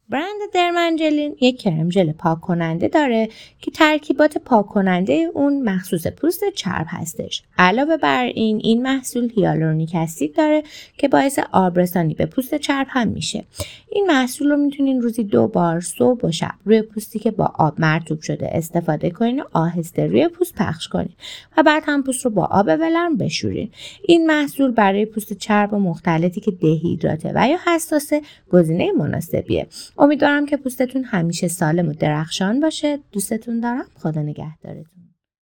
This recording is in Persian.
برند درمنجلین یک کرم ژل پاک کننده داره که ترکیبات پاک کننده اون مخصوص پوست چرب هستش. علاوه بر این محصول هیالورونیک اسید داره که باعث آبرسانی به پوست چرب هم میشه. این محصول رو میتونین روزی 2 بار صبح و شب روی پوستی که با آب مرطوب شده استفاده کنین و آهسته روی پوست پخش کنین و بعد هم پوست رو با آب ولرم بشورین. این محصول برای پوست چرب و مختلطی که دهیدراته و یا حساسه گزینه مناسبیه. امیدوارم که پوستتون همیشه سالم و درخشان باشه. دوستتون دارم. خدا نگهدارتون.